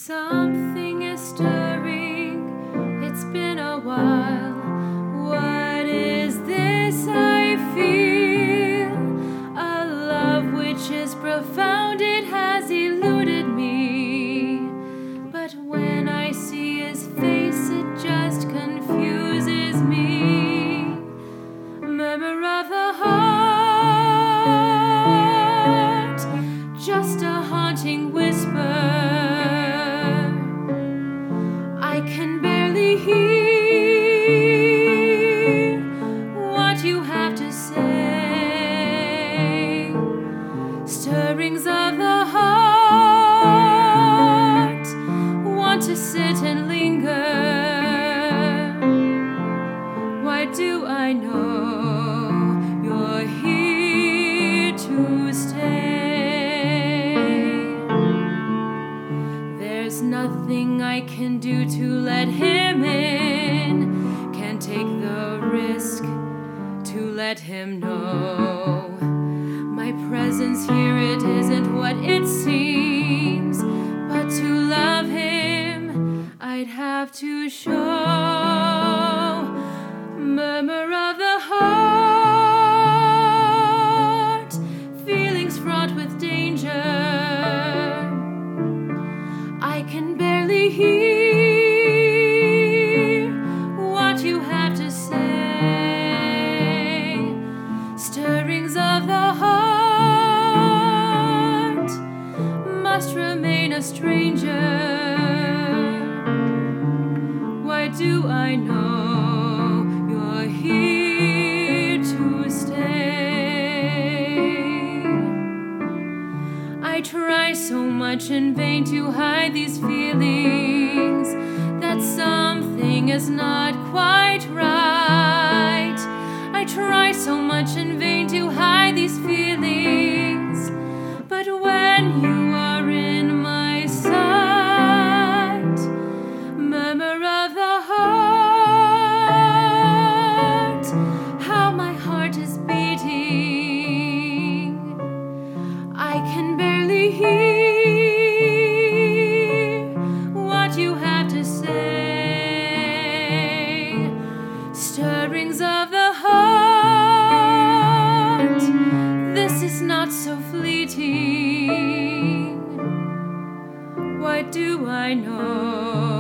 Something is stirring, it's been a while. What is this I feel? A love which is profound, it has eluded me. But when I see his face, it just confuses me. Murmur of the heart, just a haunting whisper. I can barely hear what you have to say. Stirrings of the heart want to sit and linger. Why do I know you're here to stay? There's nothing I can do to let him in. Can't take the risk to let him know my presence here, it isn't what it seems. But to love him, I'd have to show. Murmur of the heart, feelings fraught with danger. I can barely hear what you have to say. Stirrings of the heart must remain a stranger. Why do I know you're here to stay? I try so much in vain to hide these feelings, that something is not quite right. I try so much in vain to hide these feelings, but when you are in my sight, murmur of the heart, how my heart is beating. I can barely hear what you have to say. Stirrings of the heart, this is not so fleeting. Why do I know